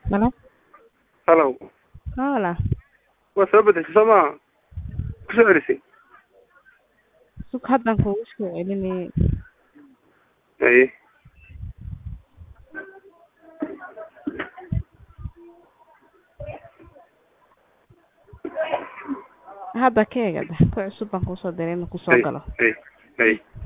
Hello? Hello. Hola. Waa soo bedeshay soo maa ku soo celisay Sug haddaan kugu soo celinayay. haye Hadda keega ku cusub baan kusoo diray inuu kusoo haye galo. haye haye